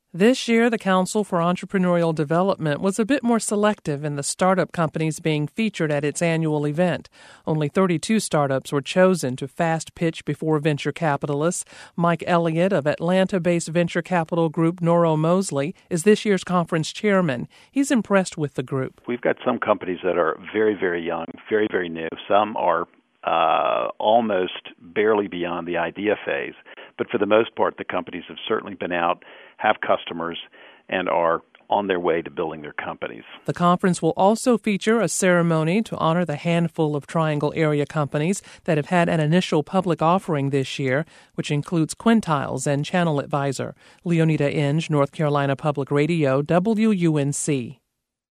This year, the Council for Entrepreneurial Development was a bit more selective in the startup companies being featured at its annual event. Only 32 startups were chosen to fast pitch before venture capitalists. Mike Elliott of Atlanta-based venture capital group Noro Mosley is this year's conference chairman. He's impressed with the group. We've got some companies that are very, very young, very, very new. Some are almost barely beyond the idea phase. But for the most part, the companies have certainly been out, have customers, and are on their way to building their companies. The conference will also feature a ceremony to honor the handful of Triangle area companies that have had an initial public offering this year, which includes Quintiles and Channel Advisor. Leonida Inge, North Carolina Public Radio, WUNC.